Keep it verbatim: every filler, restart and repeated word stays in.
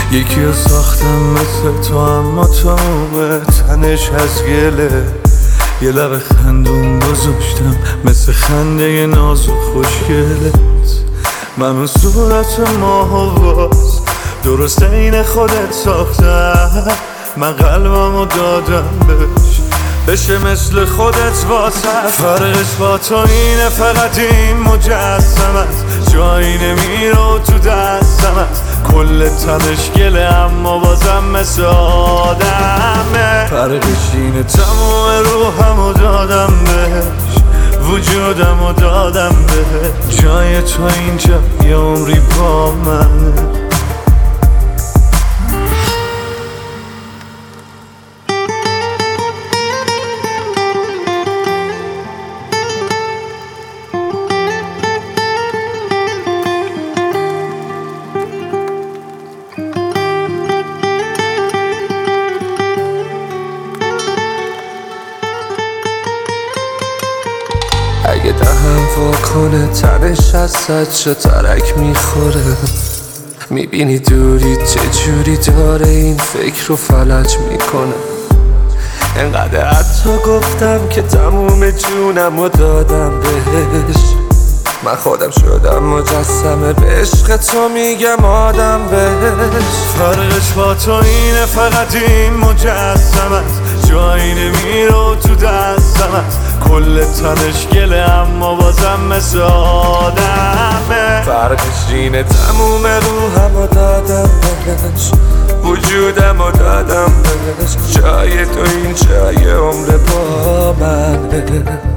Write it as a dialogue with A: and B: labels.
A: یکی رو ساختم مثل تو، اما تموم تنش از گله. یه لب خندون گذاشتم مثل خنده ناز و خوشگلت. من اون صورت ماه و باز درست این خودت ساختم. من قلبمو دادم بهش بشه مثل خودت واسه. فرقش با تو اینه فقط این مجسمت جایی نمیره تو دستمت. کل تنش گله اما بازم مثل آدمه. فرقش اینه تموم روحمو دادم بهش، وجودمو دادم بهش. جای تو اینجا یه عمری با منه. اگه دهم واکنه تنش از صد شو ترک میخوره. میبینی دوری چجوری داره این فکر رو فلج میکنه. انقدر حتی گفتم که تموم جونم رو دادم بهش. من خودم شدم مجسمه به عشق تو میگم آدم بهش. فرقش با تو اینه فقط این مجسمت جایی نمیره تو دستمت. کل تنش گله اما بازم مثل آدمه. فرقش اینه تموم روحمو دادم بهش، وجودمو دادم بهش. جای تو این جای عمر با منه.